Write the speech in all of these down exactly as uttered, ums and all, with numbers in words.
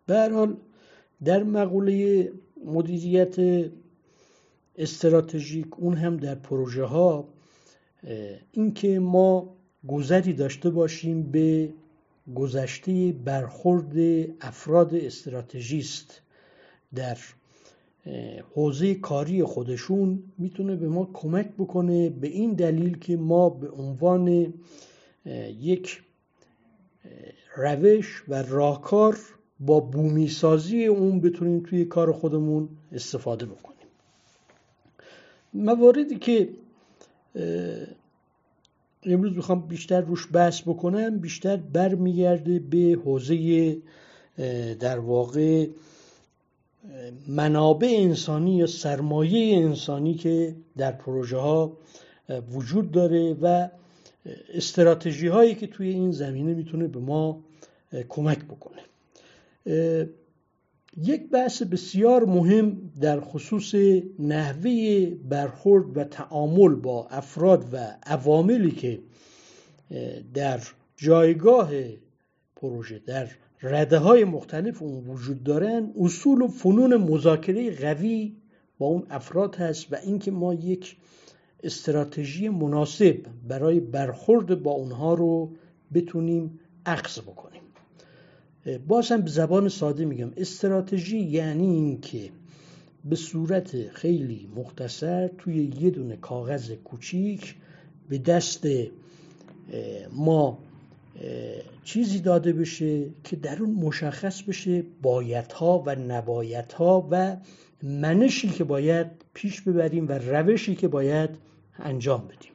به هر حال در مقوله مدیریت استراتژیک، اون هم در پروژه ها، اینکه ما گذری داشته باشیم به گذشته برخورد افراد استراتژیست در حوزه کاری خودشون، میتونه به ما کمک بکنه به این دلیل که ما به عنوان یک روش و راهکار با بومی سازی اون بتونیم توی کار خودمون استفاده بکنیم. مواردی که امروز میخوام بیشتر روش بحث بکنم بیشتر برمیگرده به حوزه در واقع منابع انسانی یا سرمایه انسانی که در پروژه ها وجود داره و استراتژی هایی که توی این زمینه میتونه به ما کمک بکنه. یک بحث بسیار مهم در خصوص نحوه برخورد و تعامل با افراد و عواملی که در جایگاه پروژه در رده‌های مختلف اون وجود دارن، اصول و فنون مذاکره قوی با اون افراد هست و اینکه ما یک استراتژی مناسب برای برخورد با اونها رو بتونیم اخذ بکنیم. باز هم به زبان ساده میگم، استراتژی یعنی این که به صورت خیلی مختصر توی یه دونه کاغذ کوچیک به دست ما چیزی داده بشه که در اون مشخص بشه بایدها و نبایدها و منشی که باید پیش ببریم و روشی که باید انجام بدیم.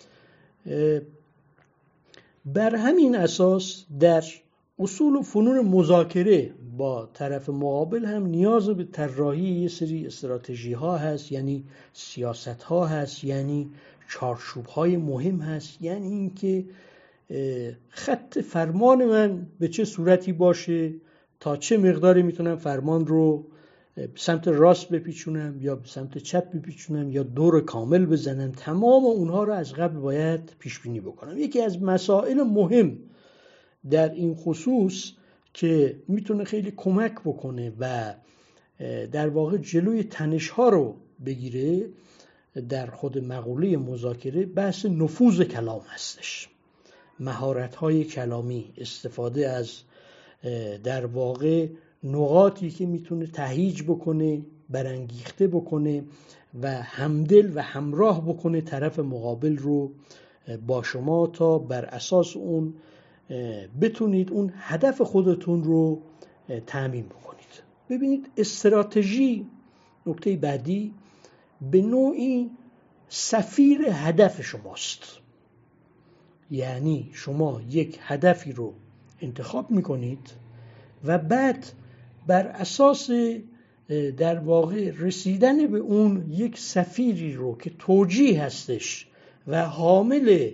بر همین اساس در اصول و فنون مذاکره با طرف مقابل هم نیاز به طراحی یه سری استراتژی ها هست، یعنی سیاست ها هست، یعنی چارچوب های مهم هست، یعنی اینکه خط فرمان من به چه صورتی باشه، تا چه مقداری میتونم فرمان رو به سمت راست بپیچونم یا به سمت چپ بپیچونم یا دور کامل بزنم. تمام اونها رو از قبل باید پیش بینی بکنم. یکی از مسائل مهم در این خصوص که میتونه خیلی کمک بکنه و در واقع جلوی تنش ها رو بگیره در خود مقوله مذاکره، بحث نفوذ کلام هستش. مهارت های کلامی، استفاده از در واقع نقاطی که میتونه تهییج بکنه، برانگیخته بکنه و همدل و همراه بکنه طرف مقابل رو با شما تا بر اساس اون بتونید اون هدف خودتون رو تأمین بکنید. ببینید، استراتژی، نکته بعدی، به نوعی سفیر هدف شماست. یعنی شما یک هدفی رو انتخاب میکنید و بعد بر اساس در واقع رسیدن به اون یک سفیری رو که توجیه هستش و حامل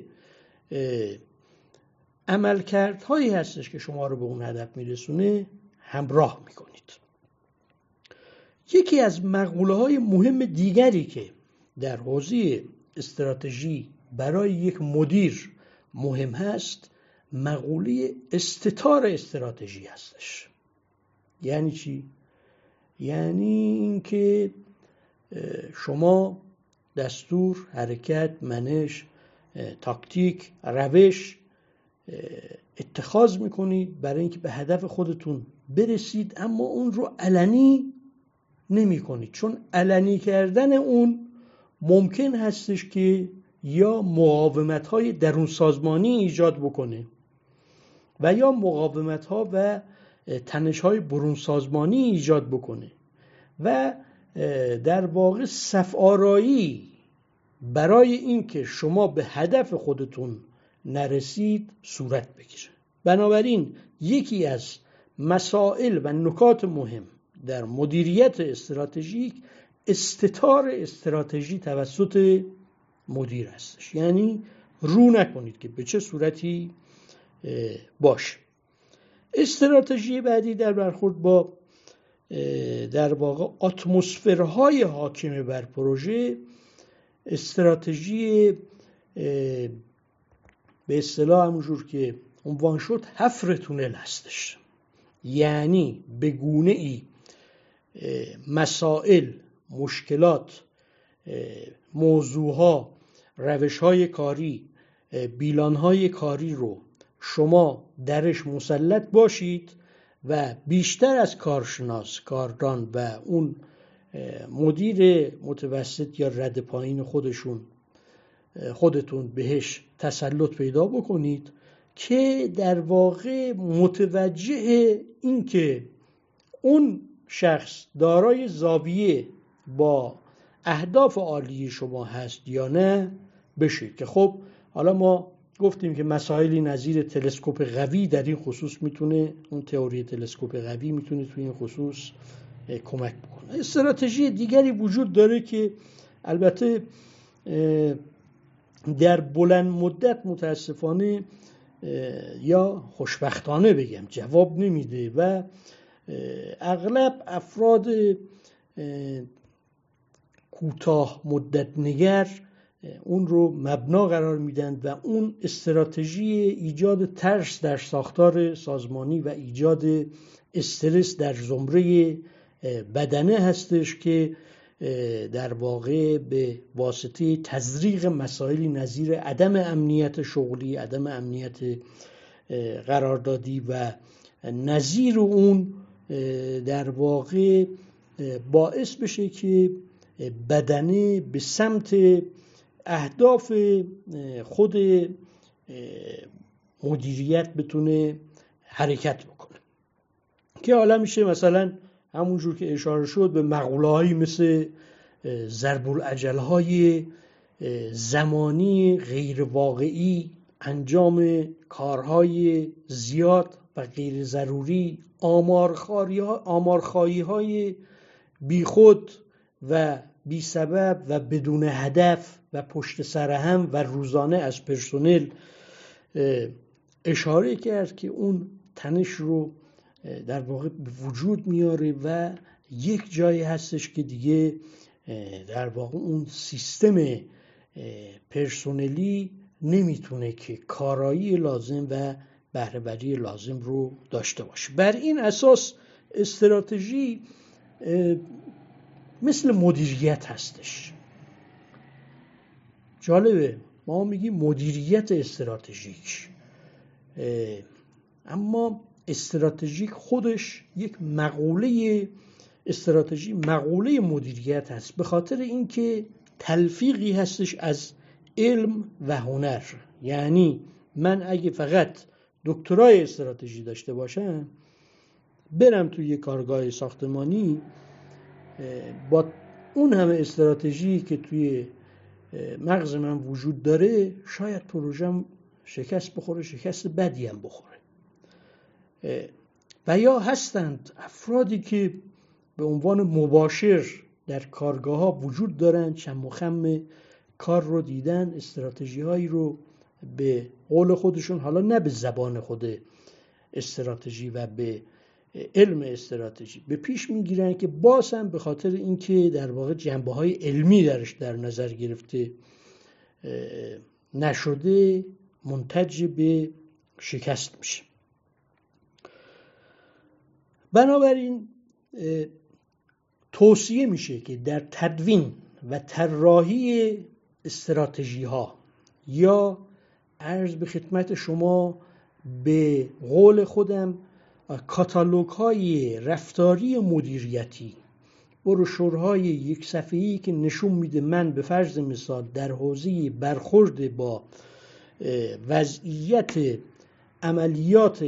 عملکردهایی هستش که شما رو به اون هدف میرسونه همراه میکنید. یکی از مقوله های مهم دیگری که در حوزه استراتژی برای یک مدیر مهم هست، مقوله استتار استراتژی هستش. یعنی چی؟ یعنی اینکه شما دستور، حرکت، منش، تاکتیک، روش اتخاذ میکنید برای اینکه به هدف خودتون برسید، اما اون رو علنی نمی کنید، چون علنی کردن اون ممکن هستش که یا مقاومت‌های درون سازمانی ایجاد بکنه و یا مقاومت‌ها و تنش‌های برون سازمانی ایجاد بکنه و در واقع صف آرایی برای اینکه شما به هدف خودتون نرسید صورت بگیره. بنابراین یکی از مسائل و نکات مهم در مدیریت استراتژیک استتار استراتژی توسط مدیر هستش. یعنی رو نکنید که به چه صورتی باشه. استراتژی بعدی در برخورد با در واقع اتمسفرهای حاکم بر پروژه، استراتژی به اصطلاح همونجور که عنوان شد حفر تونل هستش. یعنی به گونه ای مسائل، مشکلات، موضوعها، روشهای کاری، بیلانهای کاری رو شما درش مسلط باشید و بیشتر از کارشناس، کاردان و اون مدیر متوسط یا رد پایین خودشون خودتون بهش تسلط پیدا بکنید که در واقع متوجه این که اون شخص دارای زاویه با اهداف عالی شما هست یا نه بشید. که خب حالا ما گفتیم که مسائلی نظیر تلسکوپ قوی در این خصوص میتونه، اون تئوری تلسکوپ قوی میتونه توی این خصوص کمک بکنه. استراتژی دیگری وجود داره که البته در بلند مدت متاسفانه یا خوشبختانه بگم جواب نمیده و اغلب افراد کوتاه مدت نگر اون رو مبنا قرار میدن و اون استراتژی ایجاد ترس در ساختار سازمانی و ایجاد استرس در زمره بدنه هستش که در واقع به واسطه تزریق مسائلی نظیر عدم امنیت شغلی، عدم امنیت قراردادی و نظیر اون در واقع باعث بشه که بدنه به سمت اهداف خود مدیریت بتونه حرکت بکنه، که حالا میشه مثلا همونجور که اشاره شد به مقوله‌هایی مثل ضرب العجل‌های زمانی غیر واقعی، انجام کارهای زیاد و غیر ضروری، آمارخواهی‌های بیخود و بی سبب و بدون هدف و پشت سر هم و روزانه از پرسنل اشاره کرد که اون تنش رو در واقع به وجود میاره و یک جایی هستش که دیگه در واقع اون سیستم پرسنلی نمیتونه که کارایی لازم و بهره‌وری لازم رو داشته باشه. بر این اساس استراتژی مثل مدیریت هستش. جالبه ما میگیم مدیریت استراتژیک، اما استراتژیک خودش یک مقوله، استراتژی مقوله مدیریت هست، به خاطر اینکه تلفیقی هستش از علم و هنر. یعنی من اگه فقط دکترای استراتژی داشته باشم، برم توی یک کارگاه ساختمانی با اون همه استراتژی که توی مغز من وجود داره، شاید پروژم شکست بخوره، شکست بدی هم بخوره. و یا هستند افرادی که به عنوان مباشر در کارگاه ها وجود دارن، چند مخم کار رو دیدن، استراتژی هایی رو به قول خودشون، حالا نه به زبان خود استراتژی و به علم استراتژی، به پیش میگیرن که باز هم به خاطر اینکه در واقع جنبه های علمی درش در نظر گرفته نشده، منتج به شکست میشه. بنابراین توصیه میشه که در تدوین و طراحی استراتژی ها، یا عرض به خدمت شما به قول خودم کاتالوگ های رفتاری مدیریتی، بروشورهای یک صفحه‌ای که نشون میده من به فرض مثال در حوزه برخورد با وضعیت عملیات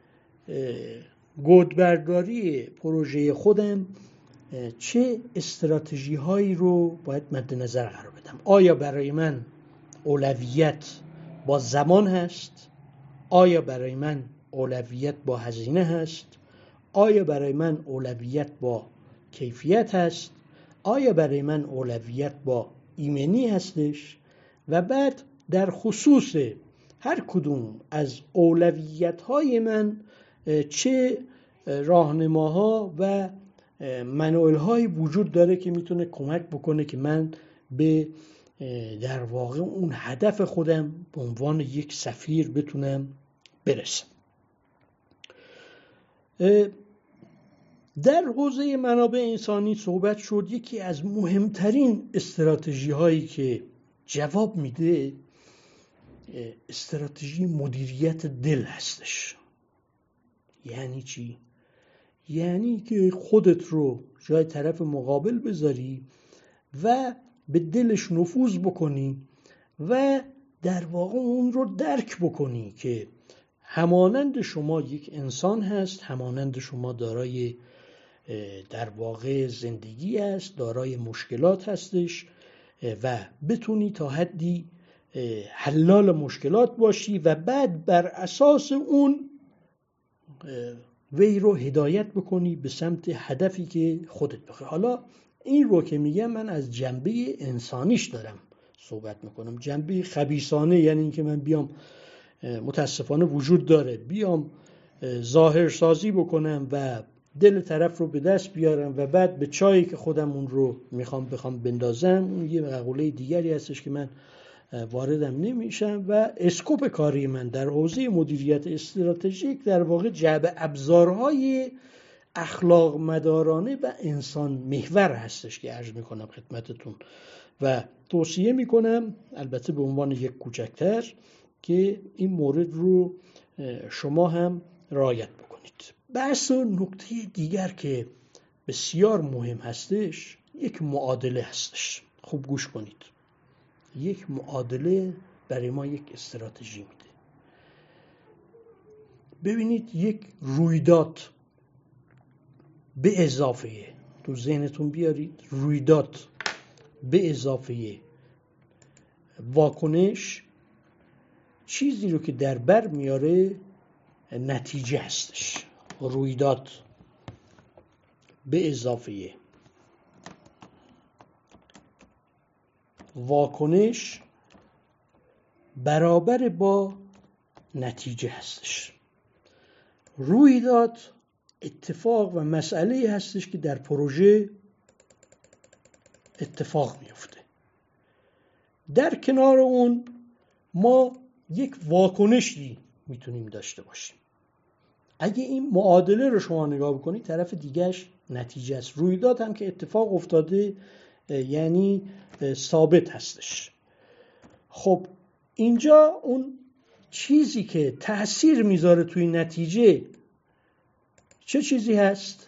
گودبرداری پروژه خودم چه استراتژی هایی رو باید مد نظر قرار بدم. آیا برای من اولویت با زمان هست؟ آیا برای من اولویت با هزینه هست؟ آیا برای من اولویت با کیفیت هست؟ آیا برای من اولویت با ایمنی هستش؟ و بعد در خصوص هر کدوم از اولویت های من چه راهنماها و منوال های وجود داره که میتونه کمک بکنه که من به در واقع اون هدف خودم به عنوان یک سفیر بتونم برسم. در حوزه منابع انسانی صحبت شد. یکی از مهمترین استراتژی هایی که جواب میده استراتژی مدیریت دل هستش. یعنی چی؟ یعنی که خودت رو جای طرف مقابل بذاری و به دلش نفوذ بکنی و در واقع اون رو درک بکنی که همانند شما یک انسان هست، همانند شما دارای در واقع زندگی است، دارای مشکلات هستش و بتونی تا حدی حلال مشکلات باشی و بعد بر اساس اون وی رو هدایت بکنی به سمت هدفی که خودت بخوای. حالا این رو که میگم من از جنبه انسانیش دارم صحبت میکنم. جنبه خبیثانه یعنی اینکه من بیام، متاسفانه وجود داره، بیام ظاهر سازی بکنم و دل طرف رو به دست بیارم و بعد به چایی که خودم اون رو میخوام بخوام بندازم، اون یه مقوله دیگری هستش که من واردم نمیشم. و اسکوپ کاری من در حوزه مدیریت استراتژیک در واقع جعبه ابزارهای اخلاق مدارانه و انسان محور هستش که عرض میکنم خدمتتون و توصیه میکنم البته به عنوان یک کوچکتر که این مورد رو شما هم رعایت بکنید. بحث نکته دیگر که بسیار مهم هستش یک معادله هستش. خوب گوش کنید. یک معادله برای ما یک استراتژی میده. ببینید یک رویداد به اضافه، تو ذهنتون بیارید، رویداد به اضافه واکنش چیزی رو که در بر میاره نتیجه هستش. رویداد به اضافه واکنش برابر با نتیجه هستش. رویداد اتفاق و مسئله هستش که در پروژه اتفاق میفته. در کنار اون ما یک واکنشی میتونیم داشته باشیم. اگه این معادله رو شما نگاه بکنید طرف دیگهش نتیجه است. رویداد هم که اتفاق افتاده یعنی ثابت هستش. خب اینجا اون چیزی که تأثیر میذاره توی نتیجه چه چیزی هست؟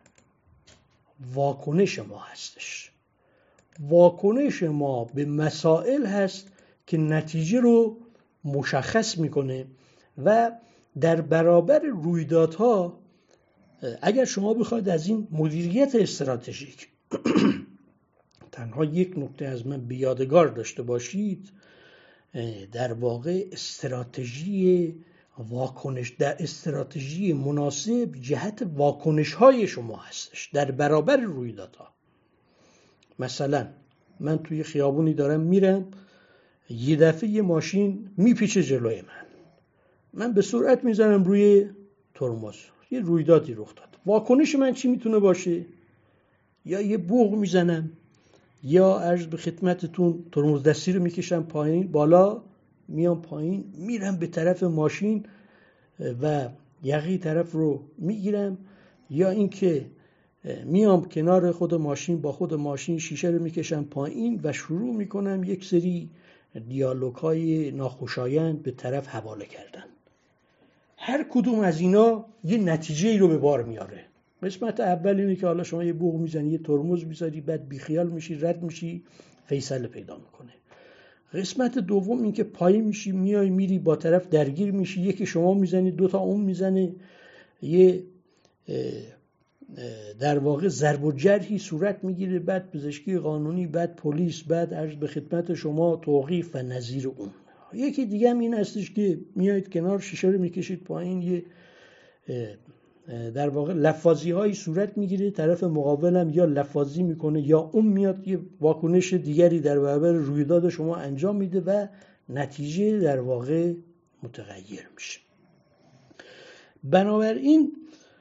واکنش ما هستش. واکنش ما به مسائل هست که نتیجه رو مشخص میکنه و در برابر رویدادها اگر شما بخواید از این مدیریت استراتژیک تنها یک نکته از من به یادگار داشته باشید، در واقع استراتژی واکنش، در استراتژی مناسب جهت واکنش های شما هستش در برابر رویدادها. مثلا من توی خیابونی دارم میرم، یه دفعه یه ماشین میپیچه جلوی من، من به سرعت میزنم روی ترمز، یه رویدادی رخ داد. واکنش من چی میتونه باشه؟ یا یه بوق میزنم، یا عرض به خدمتتون ترمز دستی رو میکشم پایین، بالا میام پایین، میرم به طرف ماشین و یقه طرف رو میگیرم، یا اینکه میام کنار خود ماشین، با خود ماشین شیشه رو میکشم پایین و شروع میکنم یک سری دیالوگ‌های ناخوشایند به طرف حواله کردن. هر کدوم از اینا یه نتیجه‌ای رو به بار میاره. قسمت اول اینه که حالا شما یه بوق میزنی، یه ترمز میذاری، بعد بیخیال میشی، رد میشی، فیصله پیدا میکنه. قسمت دوم این که پایین میشی، میای میری با طرف درگیر میشی، یکی شما میزنی، دوتا اون میزنه، یه در واقع ضرب و جرحی صورت میگیره، بعد پزشکی قانونی، بعد پلیس، بعد عرض به خدمت شما توقیف و نظیر اون. یکی دیگه هم این هستش که میایید کنار، شیشه رو میکشید پایین، یه در واقع لفاظی هایی صورت میگیره، طرف مقابلم یا لفاظی میکنه یا اون میاد یه واکنش دیگری در برابر رویداد شما انجام میده و نتیجه در واقع متغیر میشه. بنابراین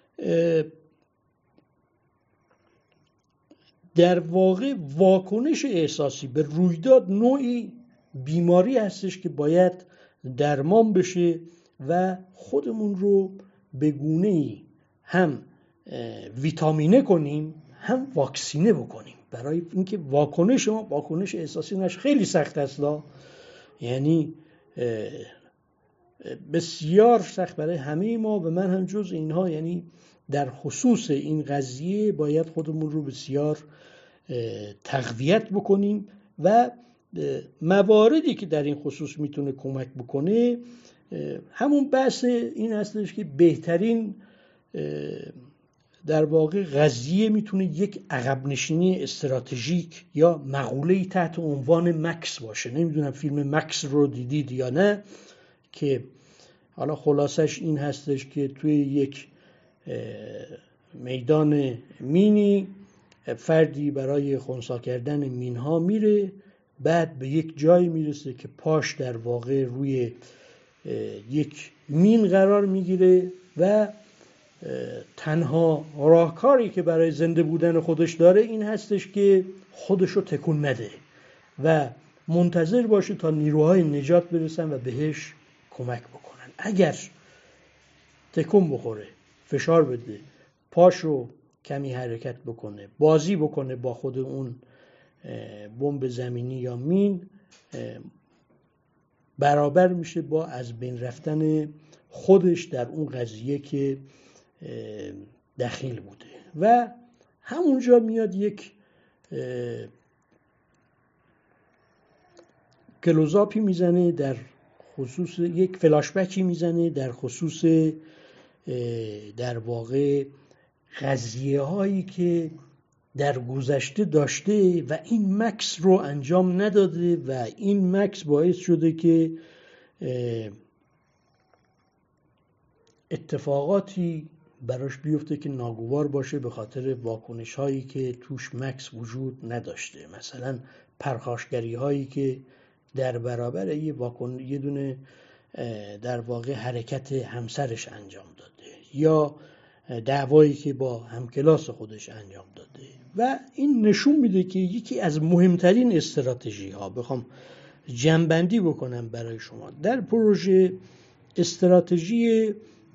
در واقع واکنش احساسی به رویداد نوعی بیماری هستش که باید درمان بشه و خودمون رو به گونه‌ای هم ویتامینه کنیم هم واکسینه بکنیم. برای اینکه واکنش ما واکنش احساسی نش خیلی سخت است، یعنی بسیار سخت برای همه ما و من هم جز اینها. یعنی در خصوص این قضیه باید خودمون رو بسیار تقویت بکنیم و مواردی که در این خصوص میتونه کمک بکنه همون بحث این هستش که بهترین در واقع قضیه میتونه یک عقب نشینی استراتژیک یا مقوله‌ای تحت عنوان مکس باشه. نمیدونم فیلم مکس رو دیدید یا نه، که حالا خلاصش این هستش که توی یک میدان مینی فردی برای خنثی کردن مینها میره، بعد به یک جایی میرسه که پاش در واقع روی یک مین قرار میگیره و تنها راهکاری که برای زنده بودن خودش داره این هستش که خودش رو تکون نده و منتظر باشه تا نیروهای نجات برسن و بهش کمک بکنن. اگر تکون بخوره، فشار بده، پاشو کمی حرکت بکنه، بازی بکنه با خود اون بمب زمینی یا مین، برابر میشه با از بین رفتن خودش در اون قضیه که دخیل بوده. و همونجا میاد یک کلوزاپی میزنه در خصوص یک فلاشبکی میزنه در خصوص در واقع قضیه هایی که در گذشته داشته و این مکس رو انجام نداده و این مکس باعث شده که اتفاقاتی براش بیفته که ناگوار باشه به خاطر واکنش هایی که توش مکس وجود نداشته. مثلا پرخاشگری هایی که در برابر یه واکن یه دونه در واقع حرکت همسرش انجام داده یا دعوایی که با همکلاس خودش انجام داده. و این نشون میده که یکی از مهمترین استراتژی ها، بخوام جمع‌بندی بکنم برای شما در پروژه، استراتژی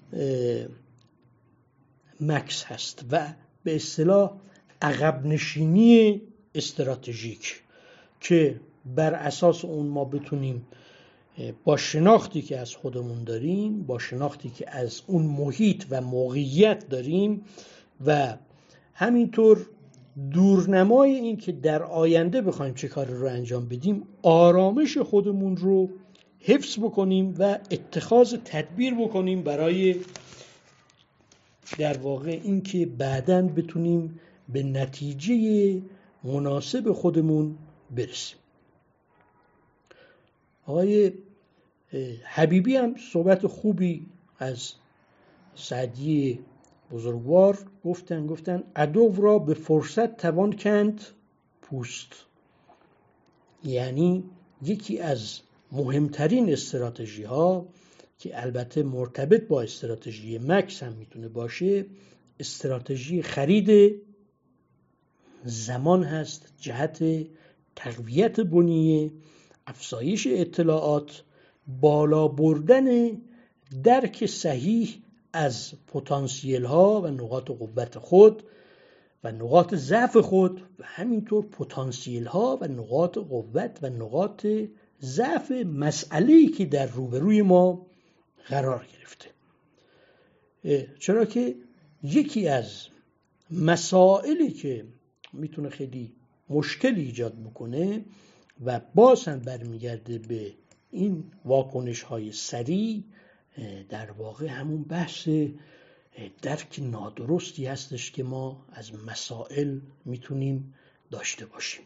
مکس هست و به اصطلاح عقب نشینی استراتژیک، که بر اساس اون ما بتونیم با شناختی که از خودمون داریم، با شناختی که از اون محیط و موقعیت داریم و همینطور دورنمای این که در آینده بخوایم چه کار رو انجام بدیم، آرامش خودمون رو حفظ بکنیم و اتخاذ تدبیر بکنیم برای در واقع این که بعداً بتونیم به نتیجه مناسب خودمون برسیم. آقای حبیبی هم صحبت خوبی از سعدی بزرگوار گفتن گفتن عدو را به فرصت توان کند پوست. یعنی یکی از مهمترین استراتژی ها که البته مرتبط با استراتژی مکس هم میتونه باشه، استراتژی خرید زمان هست، جهت تقویت بنیه، افزایش اطلاعات، بالا بردن درک صحیح از پتانسیل ها و نقاط قوت خود و نقاط ضعف خود و همینطور پتانسیل ها و نقاط قوت و نقاط ضعف مسئله‌ای که در روبروی ما قرار گرفته. چرا که یکی از مسائلی که میتونه خیلی مشکل ایجاد بکنه و باز هم برمیگرده به این واکنش های سریع، در واقع همون بحث درک نادرستی هستش که ما از مسائل میتونیم داشته باشیم.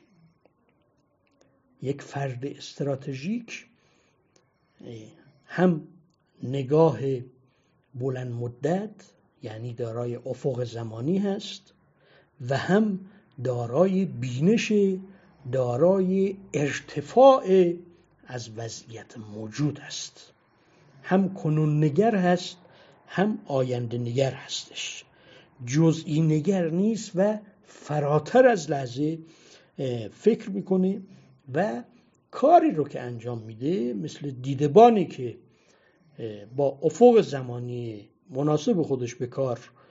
یک فرد استراتژیک هم نگاه بلند مدت، یعنی دارای افق زمانی هست، و هم دارای بینش، دارای ارتفاع از وضعیت موجود است. هم کنون نگر هست، هم آینده نگر هستش، جزئی نگر نیست و فراتر از لحظه فکر میکنه و کاری رو که انجام میده مثل دیدبانی که با افق زمانی مناسب خودش به کار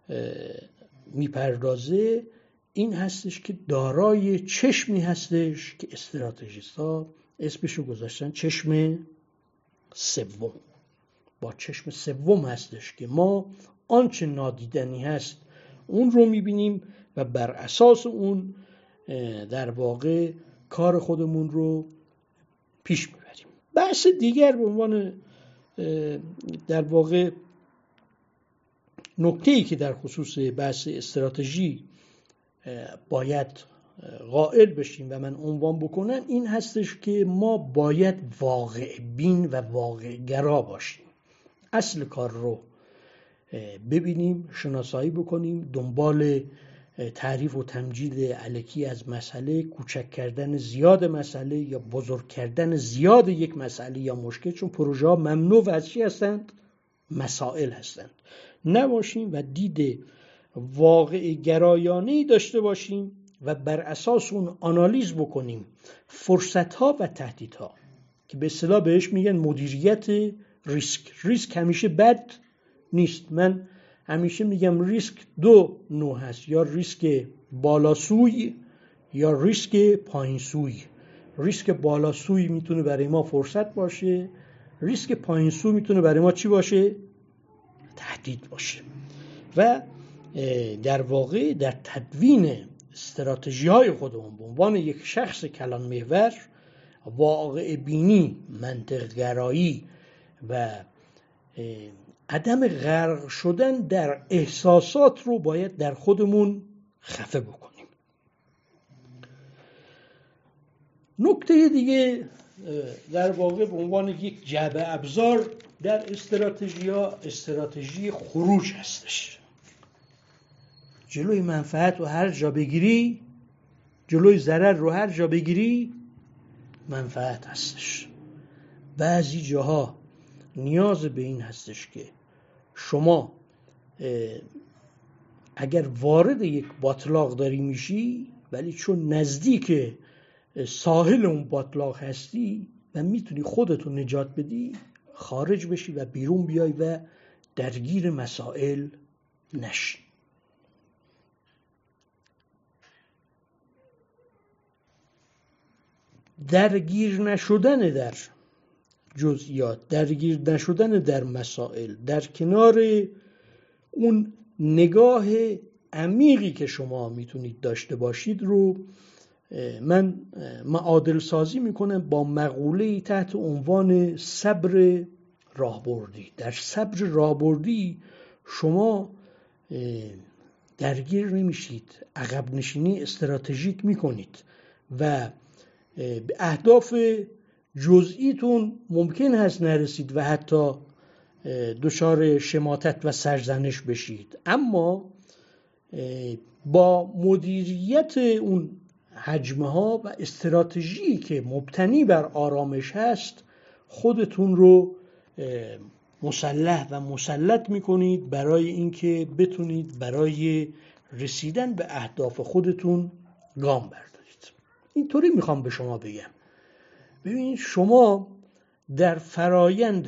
میپردازه این هستش که دارای چشمی هستش که استراتژیست‌ها اسمشو گذاشتن چشم سوم. با چشم سوم هستش که ما آنچه نادیدنی هست اون رو میبینیم و بر اساس اون در واقع کار خودمون رو پیش میبریم. بحث دیگر به عنوان در واقع نکته‌ای که در خصوص بحث استراتژی باید قائل بشیم و من عنوان بکنم این هستش که ما باید واقع بین و واقع گرا باشیم. اصل کار رو ببینیم، شناسایی بکنیم، دنبال تعریف و تمجید الکی از مسئله، کوچک کردن زیاد مسئله یا بزرگ کردن زیاد یک مسئله یا مشکل، چون پروژه ها ممنوع و از چی هستند؟ مسائل هستند، نباشیم و دید واقع گرایانه‌ای داشته باشیم و بر اساس اون آنالیز بکنیم فرصت‌ها و تهدیدها که به اصطلاح بهش میگن مدیریت ریسک. ریسک همیشه بد نیست. من همیشه میگم ریسک دو نوع هست، یا ریسک بالاسوی یا ریسک پایینسوی. ریسک بالاسوی میتونه برای ما فرصت باشه، ریسک پایینسوی میتونه برای ما چی باشه؟ تهدید باشه. و در واقع در تدوین استراتژی های خودمون به عنوان یک شخص کلان محور، واقع بینی، منطق گرایی و عدم غرق شدن در احساسات رو باید در خودمون خفه بکنیم. نکته دیگه در واقع به عنوان یک جعبه ابزار در استراتژی ها استراتژی خروج هستش. جلوی منفعت رو هر جا بگیری، جلوی ضرر رو هر جا بگیری، منفعت هستش. بعضی جاها نیاز به این هستش که شما اگر وارد یک باتلاق داری میشی، ولی چون نزدیک ساحل اون باتلاق هستی و میتونی خودتو نجات بدی، خارج بشی و بیرون بیای و درگیر مسائل نشی. درگیر نشدن در جزئیات، درگیر نشدن در مسائل، در کنار اون نگاه عمیقی که شما میتونید داشته باشید رو من معادل سازی میکنم با مقوله‌ای تحت عنوان صبر راهبردی. در صبر راهبردی شما درگیر نمیشید، عقب نشینی استراتژیک میکنید و به اهداف جزئیتون ممکن هست نرسید و حتی دچار شماتت و سرزنش بشید، اما با مدیریت اون حجمه ها و استراتژی که مبتنی بر آرامش هست خودتون رو مسلح و مسلط میکنید برای اینکه بتونید برای رسیدن به اهداف خودتون گام بردارید. اینطوری میخوام به شما بگم، ببینید شما در فرایند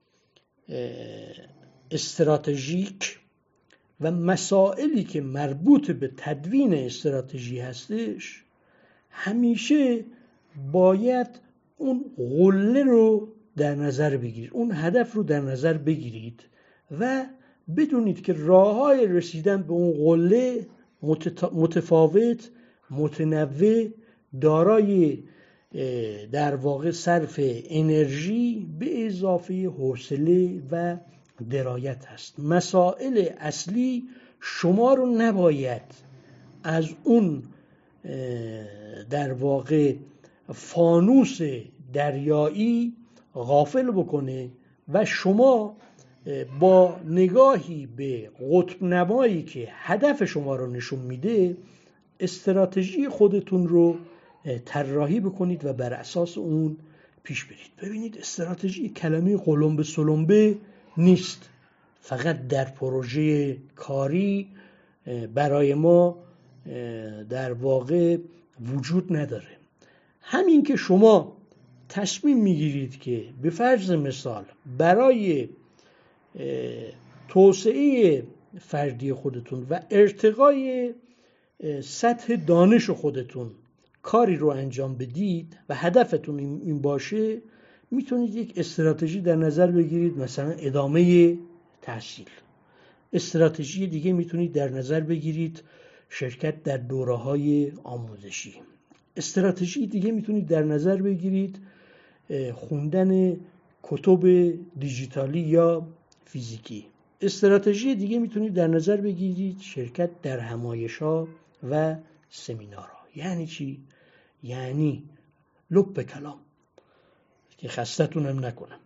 استراتژیک و مسائلی که مربوط به تدوین استراتژی هستش همیشه باید اون قله رو در نظر بگیرید، اون هدف رو در نظر بگیرید و بدونید که راه‌های رسیدن به اون قله متفاوت، متنوع، دارای در واقع صرف انرژی به اضافه حوصله و درایت هست. مسائل اصلی شما رو نباید از اون در واقع فانوس دریایی غافل بکنه و شما با نگاهی به قطب نمایی که هدف شما رو نشون میده استراتژی خودتون رو طراحی بکنید و بر اساس اون پیش برید. ببینید استراتژی کلمه قلمبه سلمبه نیست، فقط در پروژه کاری برای ما در واقع وجود نداره. همین که شما تصمیم میگیرید که به فرض مثال برای توسعه فردی خودتون و ارتقای سطح دانش خودتون کاری رو انجام بدید و هدفتون این باشه، میتونید یک استراتژی در نظر بگیرید، مثلا ادامه تحصیل. استراتژی دیگه میتونید در نظر بگیرید شرکت در دوره‌های آموزشی. استراتژی دیگه میتونید در نظر بگیرید خوندن کتب دیجیتالی یا فیزیکی. استراتژی دیگه میتونید در نظر بگیرید شرکت در همایش‌ها و سمینارها. یعنی چی؟ یعنی لب کلام که خستتون هم نکنم،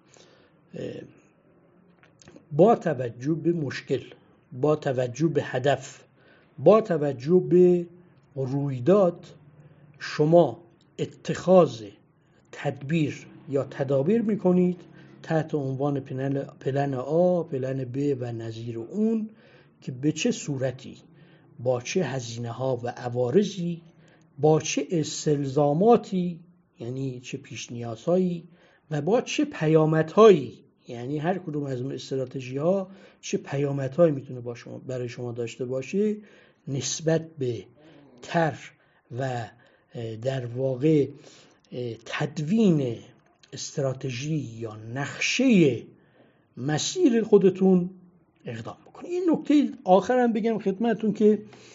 با توجه به مشکل، با توجه به هدف، با توجه به رویداد، شما اتخاذ تدبیر یا تدابیر میکنید تحت عنوان پلن آ، پلن ب و نظیر اون، که به چه صورتی، با چه هزینه ها و عوارضی، با چه استلزاماتی، یعنی چه پیش نیازهایی، و با چه پیامدهایی، یعنی هر کدوم از اون استراتژی ها چه پیامدهایی میتونه با شما برای شما داشته باشه نسبت به طرح و در واقع تدوین استراتژی یا نقشه مسیر خودتون اقدام بکنید. این نکته آخرم بگم خدمتتون که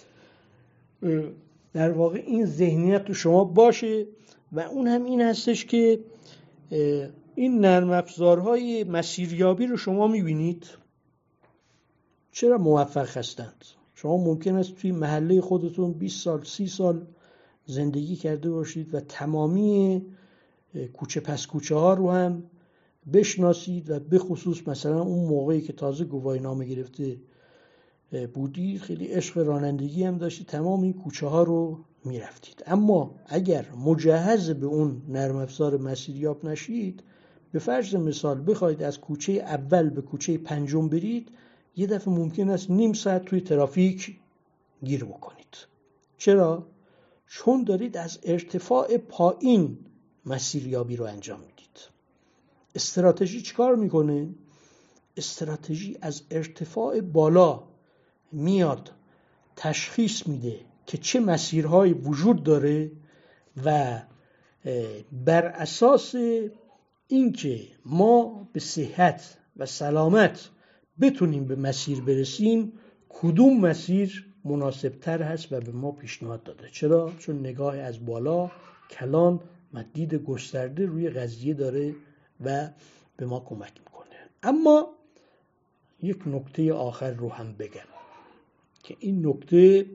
در واقع این ذهنیت تو شما باشه و اون هم این هستش که این نرم افزارهای مسیریابی رو شما میبینید چرا موفق هستند. شما ممکن است توی محله خودتون بیست سال سی سال زندگی کرده باشید و تمامی کوچه پس کوچه ها رو هم بشناسید و به خصوص مثلا اون موقعی که تازه گواهی نامه گرفته بودید خیلی عشق رانندگی هم داشتید، تمام این کوچه ها رو میرفتید. اما اگر مجهز به اون نرم افزار مسیریاب نشید، به فرض مثال بخواید از کوچه اول به کوچه پنجم برید، یه دفعه ممکن است نیم ساعت توی ترافیک گیر بکنید. چرا؟ چون دارید از ارتفاع پایین مسیریابی رو انجام میدید. استراتژی چیکار میکنه؟ استراتژی از ارتفاع بالا میاد تشخیص میده که چه مسیرهایی وجود داره و بر اساس اینکه ما به صحت و سلامت بتونیم به مسیر برسیم، کدوم مسیر مناسبتر هست و به ما پیشنهاد داده. چرا؟ چون نگاه از بالا، کلان و دید گسترده روی قضیه داره و به ما کمک میکنه. اما یک نکته آخر رو هم بگم که این نکته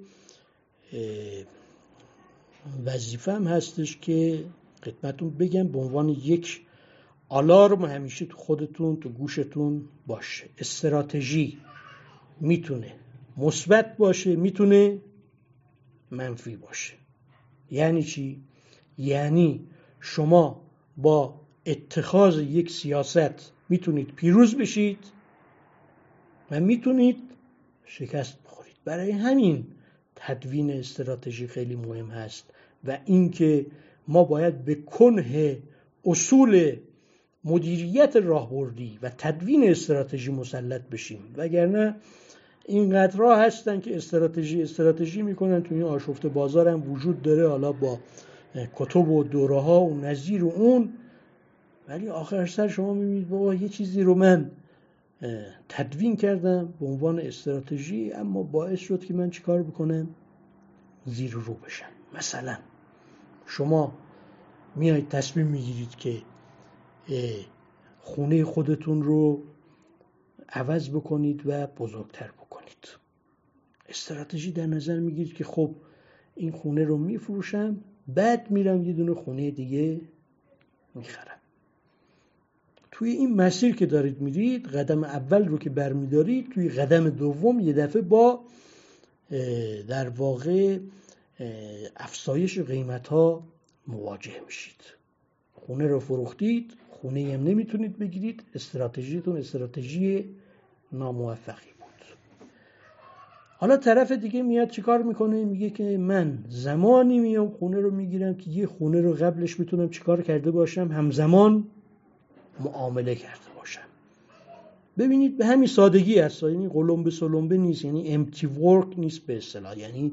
وظیفه هم هستش که خدمتتون بگم به عنوان یک آلارم همیشه تو خودتون تو گوشتون باشه. استراتژی میتونه مثبت باشه، میتونه منفی باشه. یعنی چی؟ یعنی شما با اتخاذ یک سیاست میتونید پیروز بشید و میتونید شکست بخورید. برای همین تدوین استراتژی خیلی مهم هست و اینکه ما باید به کنه اصول مدیریت راهبردی و تدوین استراتژی مسلط بشیم، وگرنه اینقدر راه هستن که استراتژی استراتژی میکنن، تو این آشفته بازار هم وجود داره، حالا با کتب و دوره ها و نظیر و اون، ولی آخر سر شما میبینید بابا یه چیزی رو من تدوین کردم به عنوان استراتژی، اما باعث شد که من چیکار بکنم؟ زیر رو بشم. مثلا شما میایید تصمیم میگیرید که خونه خودتون رو عوض بکنید و بزرگتر بکنید. استراتژی در نظر میگیرید که خب این خونه رو میفروشم، بعد میرم یه دونه خونه دیگه میخرم. توی این مسیر که دارید میرید، قدم اول رو که برمیدارید، توی قدم دوم یه دفعه با در واقع افزایش قیمت ها مواجه میشید. خونه رو فروختید، خونه هم نمیتونید بگیرید، استراتژیتون استراتژی ناموفقی بود. حالا طرف دیگه میاد چیکار میکنه؟ میگه که من زمانی میام خونه رو میگیرم که یه خونه رو قبلش میتونم چیکار کرده باشم؟ همزمان معامله کرده باشم. ببینید به همین سادگی هست، یعنی قلمبه سلمبه نیست، یعنی امپتی ورک نیست به اصطلاح، یعنی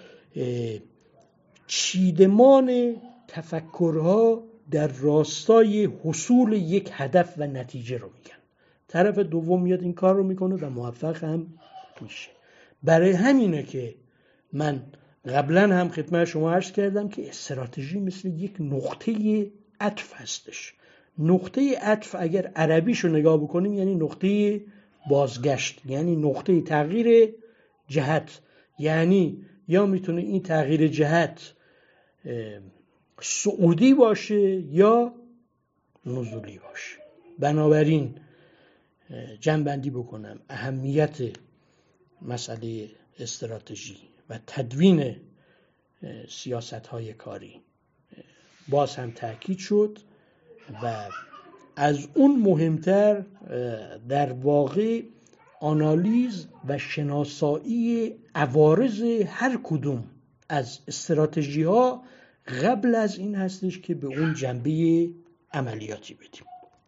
چیدمان تفکرها در راستای حصول یک هدف و نتیجه رو میگن. طرف دوم میاد این کار رو میکنه و موفق هم میشه. برای همینه که من قبلا هم خدمت شما عرض کردم که استراتژی مثل یک نقطه عطف هستش. نقطه عطف اگر عربیشو نگاه بکنیم یعنی نقطه بازگشت، یعنی نقطه تغییر جهت، یعنی یا میتونه این تغییر جهت صعودی باشه یا نزولی باشه. بنابراین جمع‌بندی بکنم، اهمیت مسئله استراتژی و تدوین سیاست‌های کاری باز هم تأکید شد و از اون مهمتر در واقع آنالیز و شناسایی عوارض هر کدوم از استراتژی ها قبل از این هستش که به اون جنبه عملیاتی بدیم.